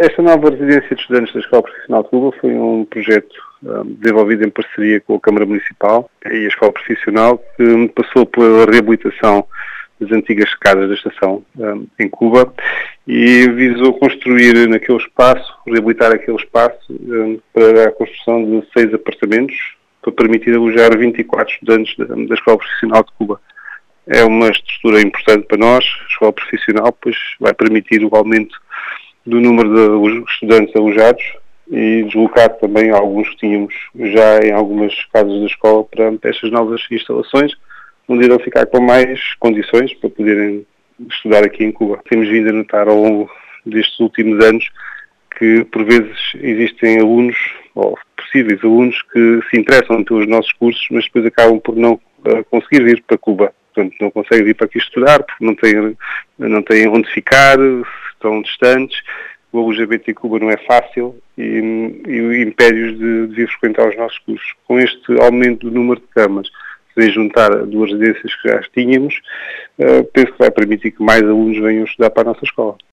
Esta nova residência de estudantes da Escola Profissional de Cuba foi um projeto desenvolvido em parceria com a Câmara Municipal e a Escola Profissional, que passou pela reabilitação das antigas casas da estação em Cuba e visou construir naquele espaço, reabilitar aquele espaço para a construção de 6 apartamentos para permitir alojar 24 estudantes da Escola Profissional de Cuba. É uma estrutura importante para nós, a Escola Profissional, pois vai permitir o aumento do número de estudantes alojados e deslocar também alguns que tínhamos já em algumas casas da escola para estas novas instalações, onde irão ficar com mais condições para poderem estudar aqui em Cuba. Temos vindo a notar ao longo destes últimos anos que, por vezes, existem alunos, ou possíveis alunos, que se interessam pelos nossos cursos, mas depois acabam por não conseguir vir para Cuba. Portanto, não conseguem vir para aqui estudar, porque não têm onde ficar, estão distantes, o alojamento em Cuba não é fácil e impede-os de vir frequentar os nossos cursos. Com este aumento do número de camas, sem juntar 2 residências que já tínhamos, penso que vai permitir que mais alunos venham estudar para a nossa escola.